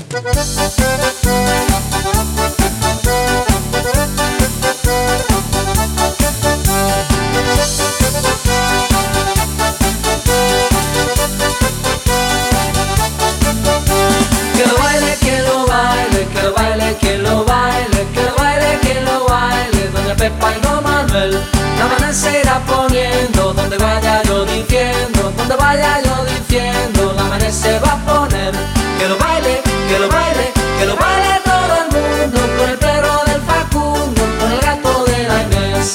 Pepa y Don Manuel. La mañana se irá poniendo, donde vaya yo diciendo, donde vaya yo diciendo, la mañana se va a poner. Que lo baile, que lo baile, que lo baile todo el mundo, con el perro del Facundo, con el gato de la Inés.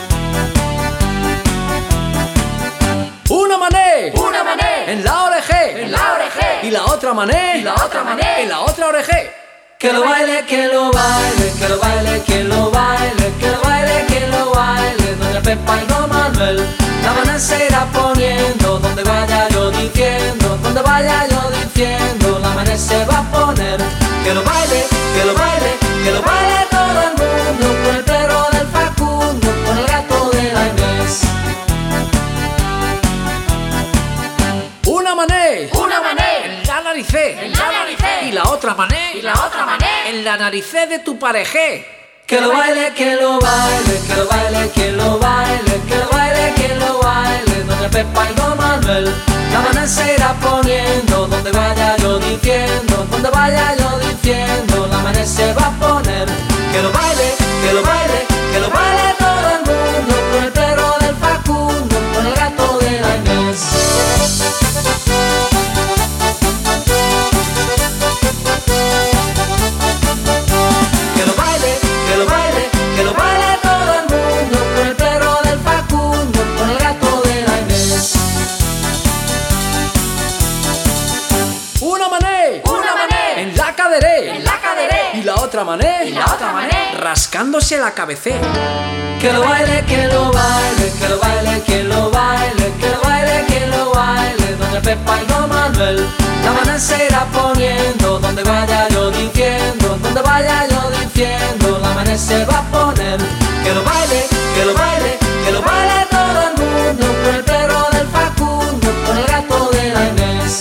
Una mané en la oreje, en la oreje, y la otra mané, y la otra mané en la otra oreje. Que lo baile, que lo baile, que lo baile, que lo baile, que lo baile, que lo baile, doña Pepa y Don Manuel. La mañana se irá poniendo, donde vaya yo diciendo, donde vaya yo diciendo, la mañana se va a poner. Que lo baile, que lo baile, que lo baile todo el mundo, con el perro del Facundo, con el gato de la Inés. una mané en la naricé, en la narice, y la otra mané, y la otra mané en la naricé de tu parejé. Que lo baile, que lo baile, que lo baile, que lo baile, que lo baile, que lo baile, doña Pepa y Don Manuel. La mañana se irá poniendo, donde vaya yo diciendo, donde vaya yo diciendo, la mañana se va a poner. Que lo baile, que lo baile, que lo baile todo el mundo, con el perro del Facundo, con el gato de la Inés. Que lo baile, que lo baile, que lo baile todo el mundo, con el perro del Facundo, con el gato de la Inés. una mané En la caderé, en la caderé, y la otra mané, y la otra mané rascándose la cabecera. Que lo baile, que lo baile, que lo baile, que lo baile, que lo baile, que lo baile, doña Pepa y Don Manuel. La mañana se irá poniendo, donde vaya yo diciendo, donde vaya yo diciendo, la mañana se va a poner. Que lo baile, que lo baile, que lo baile todo el mundo, con el perro del Facundo, con el gato de la Inés.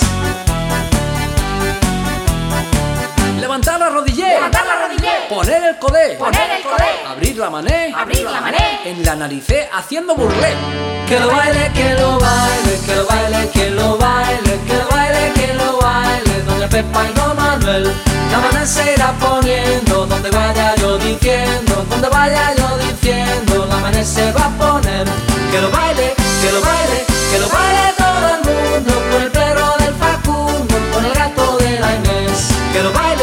levantar la rodilla, Levantar la rodilla, poner el codé, poner el codé, abrir la mané abrir la mané, en la narice haciendo burlé. que lo baile, que lo baile, que lo baile, que lo baile, que lo baile, que lo baile, doña Pepa y Don Manuel. La mañana se irá poniendo, donde vaya yo diciendo, donde vaya yo diciendo, la mañana se va a poner. Que lo baile, que lo baile, que lo baile todo el mundo, con el perro del Facundo, con el gato de la Inés. Que lo baile.